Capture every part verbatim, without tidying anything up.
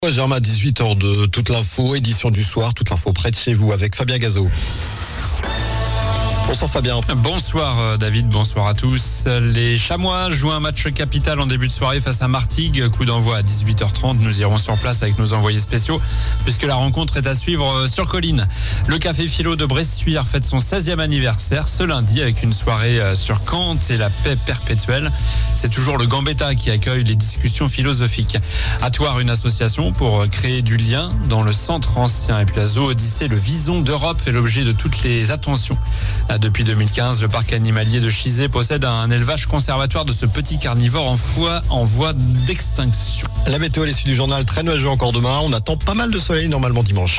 Germain, à dix-huit heures de toute l'info, édition du soir, toute l'info près de chez vous avec Fabien Gazot. Bonsoir Fabien. Bonsoir David, bonsoir à tous. Les Chamois jouent un match capital en début de soirée face à Martigues. Coup d'envoi à dix-huit heures trente. Nous irons sur place avec nos envoyés spéciaux puisque la rencontre est à suivre sur Colline. Le Café Philo de Bressuire fête son seizième anniversaire ce lundi avec une soirée sur Kant et la paix perpétuelle. C'est toujours le Gambetta qui accueille les discussions philosophiques. À Thouars, une association pour créer du lien dans le centre ancien. Et puis à Zoo Odyssée, le Vison d'Europe fait l'objet de toutes les attentions. Depuis deux mille quinze, le parc animalier de Chizé possède un élevage conservatoire de ce petit carnivore en voie, en voie d'extinction. La météo à l'issue du journal, très nuageux encore demain. On attend pas mal de soleil normalement dimanche.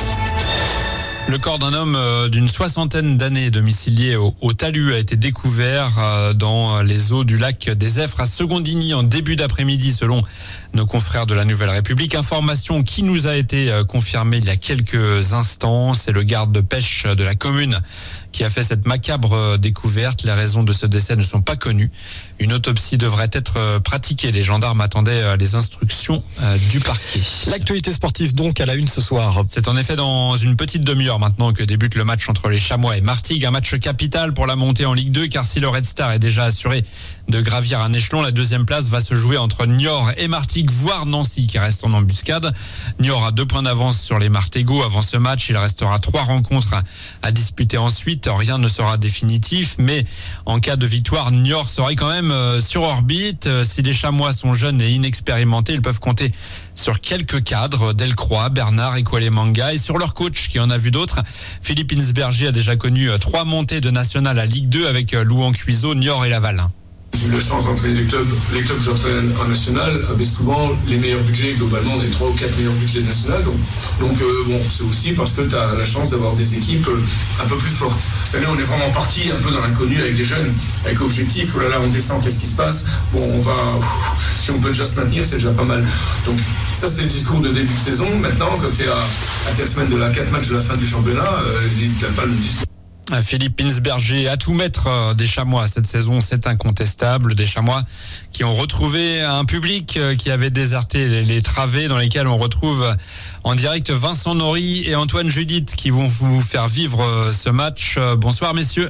Le corps d'un homme d'une soixantaine d'années domicilié au, au Talus a été découvert dans les eaux du lac des Effres à Secondigny en début d'après-midi selon nos confrères de la Nouvelle République. Information qui nous a été confirmée il y a quelques instants. C'est le garde de pêche de la commune qui a fait cette macabre découverte. Les raisons de ce décès ne sont pas connues. Une autopsie devrait être pratiquée. Les gendarmes attendaient les instructions du parquet. L'actualité sportive donc à la une ce soir. C'est en effet dans une petite demi-heure maintenant que débute le match entre les Chamois et Martigues. Un match capital pour la montée en Ligue deux car si le Red Star est déjà assuré de gravir un échelon, la deuxième place va se jouer entre Niort et Martigues, voire Nancy qui reste en embuscade. Niort a deux points d'avance sur les Martégots avant ce match. Il restera trois rencontres à, à disputer ensuite. Rien ne sera définitif, mais en cas de victoire, Niort serait quand même euh, sur orbite. Euh, si les Chamois sont jeunes et inexpérimentés, ils peuvent compter sur quelques cadres, Delcroix, Bernard et Koualemanga, et sur leur coach qui en a vu d'autres. Philippe Insberger a déjà connu euh, trois montées de nationale à Ligue deux avec euh, Louan Cuiseau, Niort et Laval. J'ai eu la chance d'entraîner des clubs. Les clubs que j'entraîne en national avaient souvent les meilleurs budgets, globalement les trois ou quatre meilleurs budgets nationaux. Donc, donc euh, bon, c'est aussi parce que tu as la chance d'avoir des équipes euh, un peu plus fortes. Cette année, on est vraiment parti un peu dans l'inconnu avec des jeunes, avec objectif. Oh là là, on descend, qu'est-ce qui se passe? Bon, on va. Ouf, si on peut déjà se maintenir, c'est déjà pas mal. Donc, ça, c'est le discours de début de saison. Maintenant, quand tu es à, à telle semaine de la quatre matchs de la fin du championnat, euh, tu n'as pas le discours. Philippe Insberger à tout mettre des Chamois cette saison, c'est incontestable. Des Chamois qui ont retrouvé un public qui avait déserté les, les travées, dans lesquels on retrouve en direct Vincent Nory et Antoine Judith qui vont vous faire vivre ce match. Bonsoir messieurs.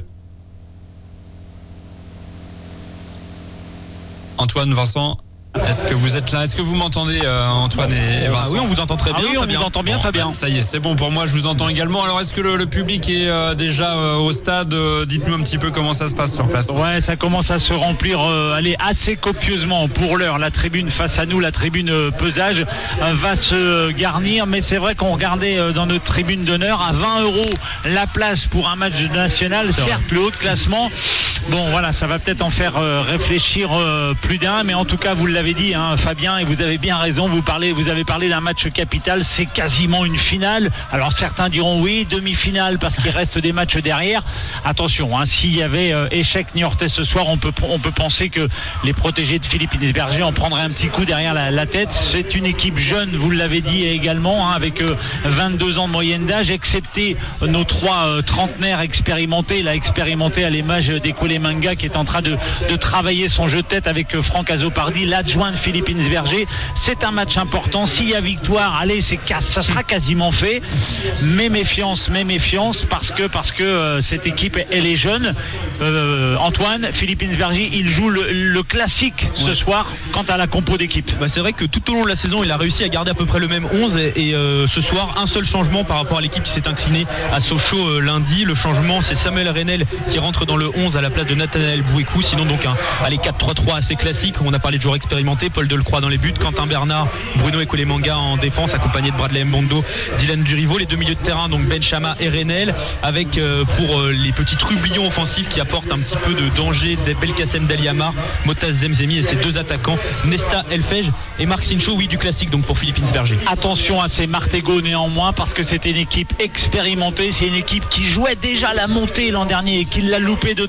Antoine, Vincent, est-ce que vous êtes là? Est-ce que vous m'entendez euh, Antoine et, et Vincent? Ah oui, on vous entend très bien. Ah oui, on Fabien. vous entend bien, Bon, Fabien. Ça y est, c'est bon pour moi, je vous entends également. Alors est-ce que le, le public est euh, déjà euh, au stade? euh, Dites-nous un petit peu comment ça se passe sur place. Ouais, ça commence à se remplir, euh, allez, assez copieusement pour l'heure. La tribune face à nous, la tribune euh, pesage, euh, va se garnir. Mais c'est vrai qu'on regardait euh, dans notre tribune d'honneur à vingt euros la place pour un match national, certes le haut de classement. Bon, voilà, ça va peut-être en faire euh, réfléchir euh, plus d'un, mais en tout cas, vous l'avez dit, hein, Fabien, et vous avez bien raison. Vous parlez, vous avez parlé d'un match capital. C'est quasiment une finale. Alors certains diront oui, demi-finale parce qu'il reste des matchs derrière. Attention, hein, s'il y avait euh, échec niortais ce soir, on peut on peut penser que les protégés de Philippe Insberger en prendraient un petit coup derrière la, la tête. C'est une équipe jeune, vous l'avez dit également, hein, avec euh, vingt-deux ans de moyenne d'âge, excepté euh, nos trois euh, trentenaires expérimentés. Il a expérimenté à l'image des Koualemanga qui est en train de, de travailler son jeu de tête avec euh, Franck Azopardi, l'adjoint de Philippe Insberger. C'est un match important. S'il y a victoire, allez, c'est, ça sera quasiment fait. Mais méfiance, mais méfiance, parce que, parce que euh, cette équipe, elle est jeune. Euh, Antoine, Philippe Insberger, il joue le, le classique ce ouais. soir quant à la compo d'équipe. Bah, c'est vrai que tout au long de la saison, il a réussi à garder à peu près le même onze. Et, et euh, ce soir, un seul changement par rapport à l'équipe qui s'est inclinée à Sochaux euh, lundi. Le changement, c'est Samuel Renel qui rentre dans le onze à la place de Nathanaël Bouékou. Sinon, donc, un allez, quatre trois trois assez classique. On a parlé de joueurs expérimentés. Paul Delcroix dans les buts, Quentin Bernard, Bruno et Koualemanga en défense, accompagné de Bradley Mbondo, Dylan Durivo. Les deux milieux de terrain, donc Ben Chama et Renel, avec euh, pour euh, les petits trublions offensifs qui apportent un petit peu de danger, Belkacem Daliamar, Motaz Zemzemi et ses deux attaquants, Nesta Elfej et Marc Sincho, oui, du classique donc pour Philippe Insberger. Attention à ces Martégots néanmoins, parce que c'était une équipe expérimentée, c'est une équipe qui jouait déjà la montée l'an dernier et qui l'a loupé de très très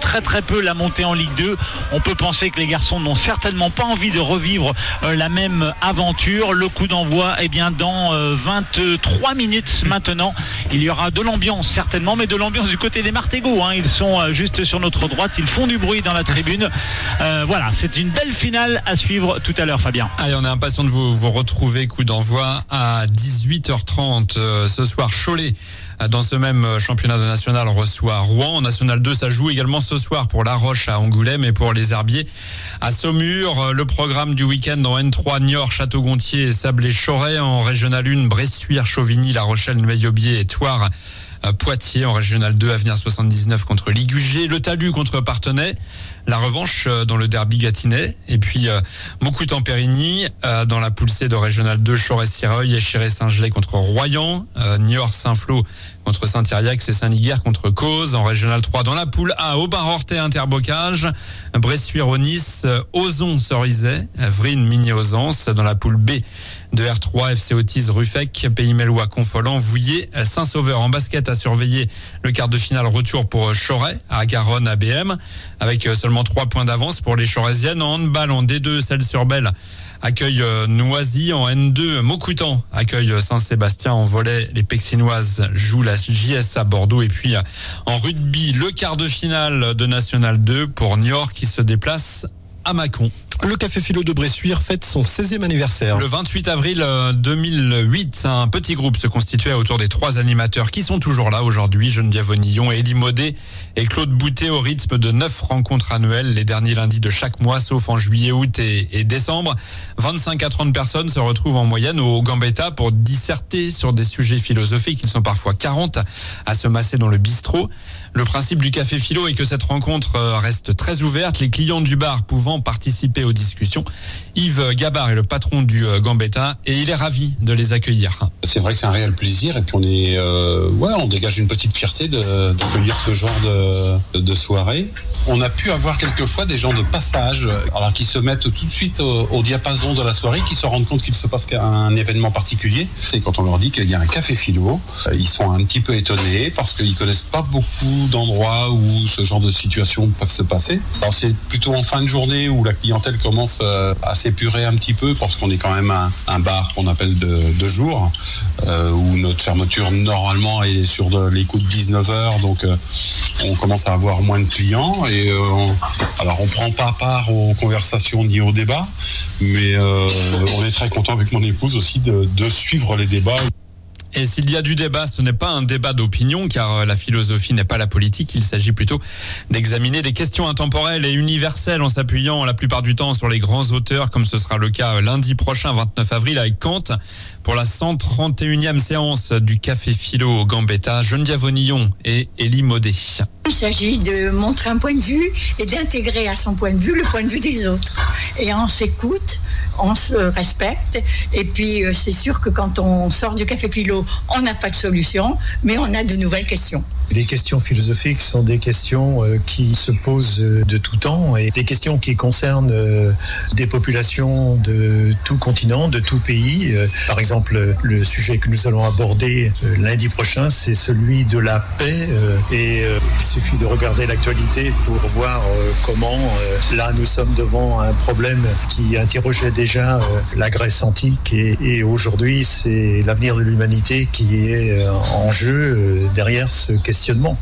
peu la montée en Ligue deux. On peut penser que les garçons n'ont certainement pas envie de revivre euh, la même aventure. Le coup d'envoi, eh bien, dans euh, vingt-trois minutes maintenant. Il y aura de l'ambiance certainement, mais de l'ambiance du côté des Martégots. Hein. Ils sont euh, juste sur notre droite. Ils font du bruit dans la tribune. Euh, voilà, c'est une belle finale à suivre tout à l'heure, Fabien. Allez, on est impatient de vous, vous retrouver. Coup d'envoi à dix-huit heures trente euh, ce soir. Cholet, dans ce même championnat de national, reçoit Rouen. En National deux, ça joue également ce soir pour La Roche à Angoulême et pour les Herbiers à Saumur. Le programme du week-end en N trois, Niort, Château-Gontier, Sablé-Choret. En Régional un, Bressuire, Chauvigny, La Rochelle, Noyaubier et Thouars. Poitiers. En Régional deux, Avenir soixante-dix-neuf contre Ligugé. Le Talus contre Parthenay. La revanche dans le derby gâtinais. Et puis euh, Montcoutan-Périgny euh, dans la poule C de Régional deux, Chorès-Sireuil, Échiré-Saint-Gelais contre Royan, euh, Niort-Saint-Flour contre Saint-Yriax et Saint-Liguerre contre Causes. En Régional trois, dans la poule A, Aubin-Rorthais, Interbocage, Bressuire-Aunis, Ozon-Cerizay, Vrines-Migné-Ausence. Dans la poule B de R trois, F C Autise, Ruffec, Pays-Mellois, Confolens, Vouillé, Saint-Sauveur. En basket, à surveiller le quart de finale retour pour Choret à Garonne A B M avec seulement trois points d'avance pour les Chorésiennes. En handball, en D deux, Celles-sur-Belle accueille Noisy. En N deux, Montcoutan accueille Saint-Sébastien. En volley, les Pexinoises jouent la J S A Bordeaux. Et puis en rugby, le quart de finale de National deux pour Niort qui se déplace à Mâcon. Le Café Philo de Bressuire fête son seizième anniversaire. Le vingt-huit avril deux mille huit, un petit groupe se constituait autour des trois animateurs qui sont toujours là aujourd'hui, Geneviève Onillon, Élie Maudet et Claude Boutet, au rythme de neuf rencontres annuelles, les derniers lundis de chaque mois, sauf en juillet, août et, et décembre. vingt-cinq à trente personnes se retrouvent en moyenne au Gambetta pour disserter sur des sujets philosophiques. Ils sont parfois quarante à se masser dans le bistrot. Le principe du Café Philo est que cette rencontre reste très ouverte, les clients du bar pouvant participer aux discussions. Yves Gabard est le patron du Gambetta et il est ravi de les accueillir. C'est vrai que c'est un réel plaisir et puis on est, euh, ouais, on dégage une petite fierté de, d'accueillir ce genre de, de soirée. On a pu avoir quelquefois des gens de passage, alors qui se mettent tout de suite au, au diapason de la soirée, qui se rendent compte qu'il se passe un événement particulier. C'est quand on leur dit qu'il y a un Café Philo, ils sont un petit peu étonnés parce qu'ils connaissent pas beaucoup d'endroits où ce genre de situations peuvent se passer. Alors c'est plutôt en fin de journée où la clientèle commence à s'épurer un petit peu parce qu'on est quand même un, un bar qu'on appelle de, de jour, euh, où notre fermeture normalement est sur de, les coups de dix-neuf heures, donc euh, on commence à avoir moins de clients et euh, on, alors on prend pas part aux conversations ni aux débats, mais euh, on est très content avec mon épouse aussi de, de suivre les débats. Et s'il y a du débat, ce n'est pas un débat d'opinion, car la philosophie n'est pas la politique. Il s'agit plutôt d'examiner des questions intemporelles et universelles en s'appuyant la plupart du temps sur les grands auteurs, comme ce sera le cas lundi prochain, vingt-neuf avril, avec Kant, pour la cent trente et unième séance du Café Philo au Gambetta. Geneviève Onillon et Élie Maudet. Il s'agit de montrer un point de vue et d'intégrer à son point de vue le point de vue des autres. Et on s'écoute, on se respecte. Et puis c'est sûr que quand on sort du Café Philo, on n'a pas de solution, mais on a de nouvelles questions. Les questions philosophiques sont des questions euh, qui se posent de tout temps et des questions qui concernent euh, des populations de tout continent, de tout pays. Euh, par exemple, le sujet que nous allons aborder euh, lundi prochain, c'est celui de la paix. Euh, et euh, il suffit de regarder l'actualité pour voir euh, comment, euh, là, nous sommes devant un problème qui interrogeait déjà euh, la Grèce antique et, et aujourd'hui, c'est l'avenir de l'humanité qui est euh, en jeu euh, derrière ce questionnement.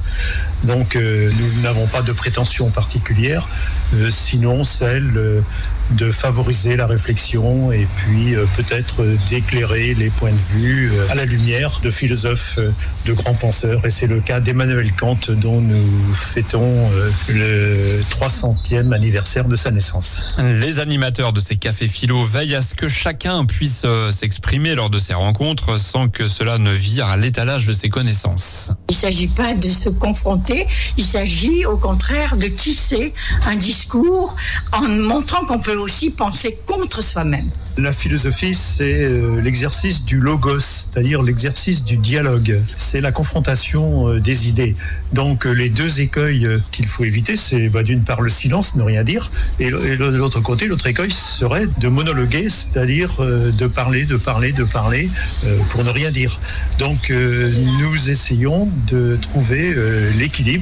Donc euh, nous n'avons pas de prétention particulière, euh, sinon celle euh, de favoriser la réflexion et puis euh, peut-être euh, d'éclairer les points de vue euh, à la lumière de philosophes, euh, de grands penseurs. Et c'est le cas d'Emmanuel Kant dont nous fêtons euh, le trois centième anniversaire de sa naissance. Les animateurs de ces cafés philo veillent à ce que chacun puisse euh, s'exprimer lors de ces rencontres sans que cela ne vire à l'étalage de ses connaissances. Il ne s'agit pas de se confronter, il s'agit au contraire de tisser un discours en montrant qu'on peut aussi penser contre soi-même. La philosophie, c'est euh, l'exercice du logos, c'est-à-dire l'exercice du dialogue. C'est la confrontation euh, des idées. Donc euh, les deux écueils euh, qu'il faut éviter, c'est bah, d'une part le silence, ne rien dire, et, et de l'autre côté, l'autre écueil serait de monologuer, c'est-à-dire euh, de parler, de parler, de parler, euh, pour ne rien dire. Donc euh, nous essayons de trouver euh, l'équilibre.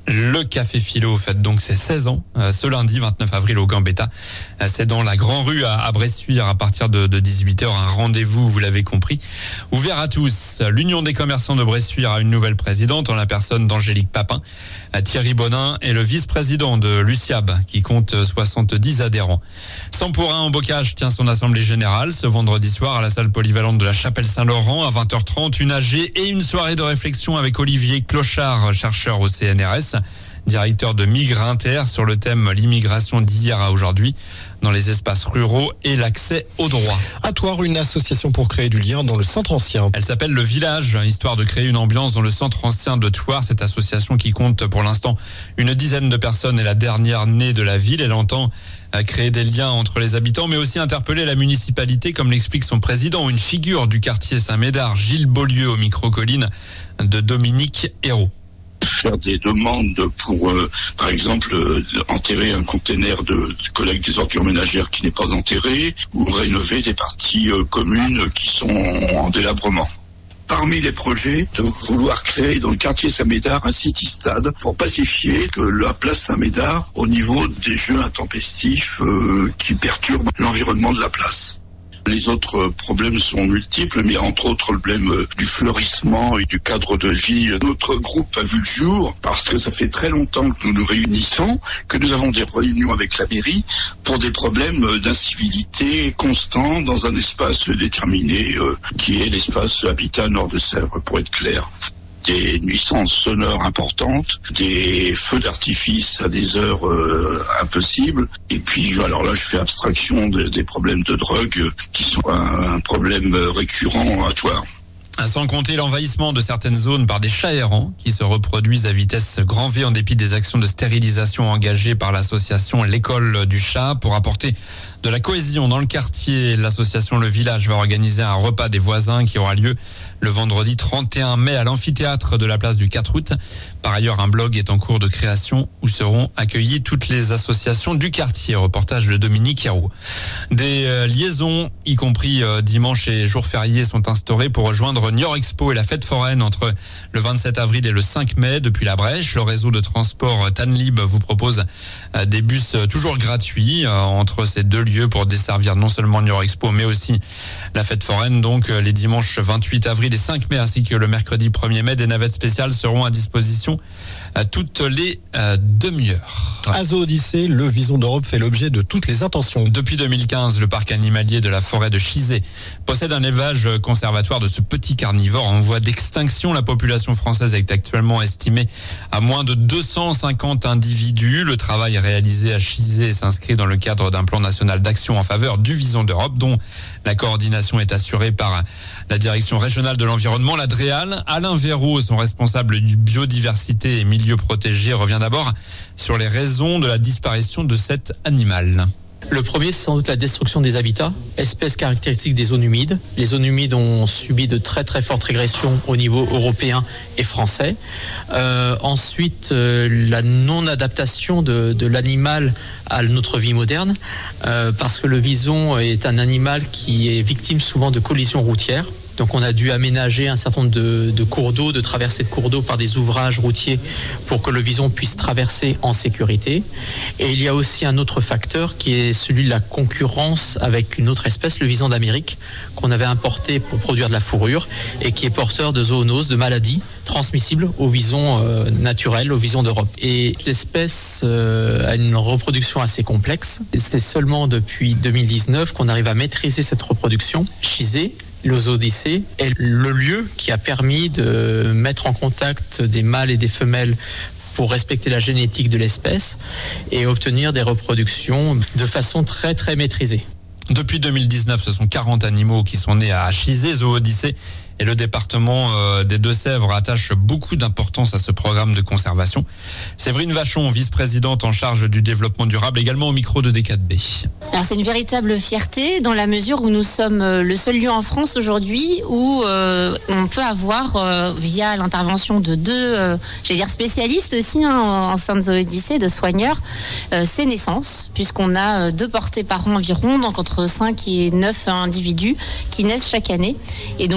Le Café Philo fête donc ses seize ans euh, ce lundi vingt-neuf avril au Gambetta. Euh, c'est dans la Grand Rue à, à Bressuire à partir de, de dix-huit heures. Un rendez-vous, vous l'avez compris, ouvert à tous. L'Union des commerçants de Bressuire a une nouvelle présidente en la personne d'Angélique Papin. Euh, Thierry Bonin est le vice-président de l'USIAB qui compte soixante-dix adhérents. cent pour un en bocage tient son assemblée générale ce vendredi soir à la salle polyvalente de la Chapelle Saint-Laurent à vingt heures trente. Une A G et une soirée de réflexion avec Olivier Clochard, chercheur au C N R S. Directeur de Migrinter sur le thème l'immigration d'hier à aujourd'hui dans les espaces ruraux et l'accès aux droits. À Thouars, une association pour créer du lien dans le centre ancien. Elle s'appelle Le Village, histoire de créer une ambiance dans le centre ancien de Thouars. Cette association qui compte pour l'instant une dizaine de personnes est la dernière née de la ville. Elle entend créer des liens entre les habitants, mais aussi interpeller la municipalité, comme l'explique son président, une figure du quartier Saint-Médard, Gilles Beaulieu, au micro-colline de Dominique Hérault. Faire des demandes pour, euh, par exemple, euh, enterrer un container de, de collecte des ordures ménagères qui n'est pas enterré, ou rénover des parties euh, communes qui sont en délabrement. Parmi les projets, de vouloir créer dans le quartier Saint-Médard un city-stade pour pacifier que la place Saint-Médard au niveau des jeux intempestifs euh, qui perturbent l'environnement de la place. Les autres problèmes sont multiples, mais entre autres le problème du fleurissement et du cadre de vie. Notre groupe a vu le jour parce que ça fait très longtemps que nous nous réunissons, que nous avons des réunions avec la mairie pour des problèmes d'incivilité constants dans un espace déterminé euh, qui est l'espace Habitat Nord de Sèvres, pour être clair. Des nuisances sonores importantes, des feux d'artifice à des heures euh, impossibles. Et puis, alors là, je fais abstraction de, des problèmes de drogue qui sont un, un problème récurrent à Thouars. Sans compter l'envahissement de certaines zones par des chats errants qui se reproduisent à vitesse grand V en dépit des actions de stérilisation engagées par l'association L'école du chat pour apporter de la cohésion dans le quartier. L'association Le Village va organiser un repas des voisins qui aura lieu le vendredi trente et un mai à l'amphithéâtre de la place du quatre août. Par ailleurs, un blog est en cours de création où seront accueillies toutes les associations du quartier. Reportage de Dominique Hérault. Des euh, liaisons, y compris euh, dimanche et jours fériés, sont instaurées pour rejoindre Niort Expo et la fête foraine entre le vingt-sept avril et le cinq mai depuis la Brèche. Le réseau de transport Tanlib vous propose euh, des bus toujours gratuits euh, entre ces deux lieux pour desservir non seulement Niort Expo mais aussi la fête foraine. Donc euh, les dimanches vingt-huit avril et cinq mai ainsi que le mercredi premier mai, des navettes spéciales seront à disposition à toutes les euh, demi-heures. À Zoo Odyssée, le Vison d'Europe fait l'objet de toutes les attentions. Depuis deux mille quinze, le parc animalier de la forêt de Chizé possède un élevage conservatoire de ce petit carnivore en voie d'extinction. La population française est actuellement estimée à moins de deux cent cinquante individus. Le travail réalisé à Chizé s'inscrit dans le cadre d'un plan national d'action en faveur du Vison d'Europe, dont la coordination est assurée par la direction régionale de l'environnement, la DREAL. Alain Véraud, son responsable du biodiversité et milieu protégé, revient d'abord sur les raisons de la disparition de cet animal. Le premier, c'est sans doute la destruction des habitats, espèce caractéristique des zones humides. Les zones humides ont subi de très très fortes régressions au niveau européen et français. Euh, ensuite, euh, la non-adaptation de, de l'animal à notre vie moderne, euh, parce que le vison est un animal qui est victime souvent de collisions routières. Donc on a dû aménager un certain nombre de, de cours d'eau, de traversées de cours d'eau par des ouvrages routiers pour que le vison puisse traverser en sécurité. Et il y a aussi un autre facteur qui est celui de la concurrence avec une autre espèce, le vison d'Amérique, qu'on avait importé pour produire de la fourrure et qui est porteur de zoonoses, de maladies transmissibles au vison euh, naturel, au vison d'Europe. Et l'espèce euh, a une reproduction assez complexe. Et c'est seulement depuis deux mille dix-neuf qu'on arrive à maîtriser cette reproduction. Chizé, le Zoo Odyssée est le lieu qui a permis de mettre en contact des mâles et des femelles pour respecter la génétique de l'espèce et obtenir des reproductions de façon très très maîtrisée. Depuis deux mille dix-neuf, ce sont quarante animaux qui sont nés à Chizé, Zoo Odyssée, et le département euh, des Deux-Sèvres attache beaucoup d'importance à ce programme de conservation. Séverine Vachon, vice-présidente en charge du développement durable, également au micro de D quatre B. Alors c'est une véritable fierté dans la mesure où nous sommes le seul lieu en France aujourd'hui où euh, on peut avoir, euh, via l'intervention de deux, euh, j'allais dire spécialistes aussi hein, en sein de Zoo Odyssée, de soigneurs, euh, ces naissances, puisqu'on a deux portées par an environ, donc entre cinq et neuf individus qui naissent chaque année. Et donc l'objectif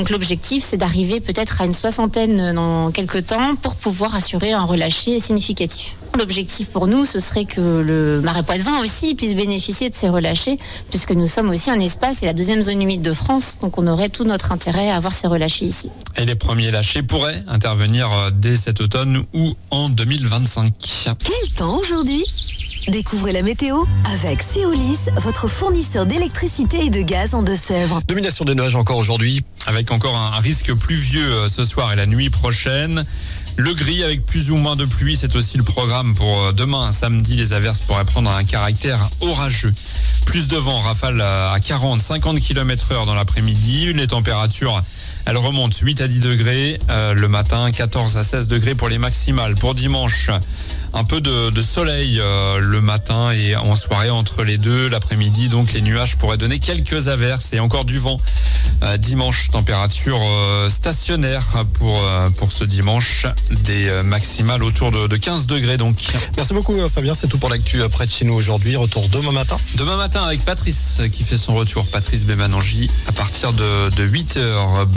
l'objectif, c'est d'arriver peut-être à une soixantaine dans quelques temps pour pouvoir assurer un relâché significatif. L'objectif pour nous, ce serait que le Marais Poitevin aussi puisse bénéficier de ces relâchés, puisque nous sommes aussi un espace et la deuxième zone humide de France, donc on aurait tout notre intérêt à avoir ces relâchés ici. Et les premiers lâchers pourraient intervenir dès cet automne ou en deux mille vingt-cinq. Quel temps aujourd'hui ? Découvrez la météo avec Céolis, votre fournisseur d'électricité et de gaz en Deux-Sèvres. Domination des nuages encore aujourd'hui. Avec encore un risque pluvieux ce soir et la nuit prochaine. Le gris avec plus ou moins de pluie, c'est aussi le programme pour demain, samedi. Les averses pourraient prendre un caractère orageux. Plus de vent, rafale à quarante à cinquante kilomètres heure dans l'après-midi. Les températures, elles remontent huit à dix degrés. Euh, le matin, quatorze à seize degrés pour les maximales. Pour dimanche, un peu de, de soleil euh, le matin et en soirée entre les deux. L'après-midi, donc les nuages pourraient donner quelques averses et encore du vent. Euh, dimanche, température euh, stationnaire pour, euh, pour ce dimanche. Des euh, maximales autour de, de quinze degrés donc. Merci beaucoup Fabien, c'est tout pour l'actu près de chez nous aujourd'hui. Retour demain matin. Demain matin avec Patrice qui fait son retour. Patrice Bémanangi à partir de, de huit heures.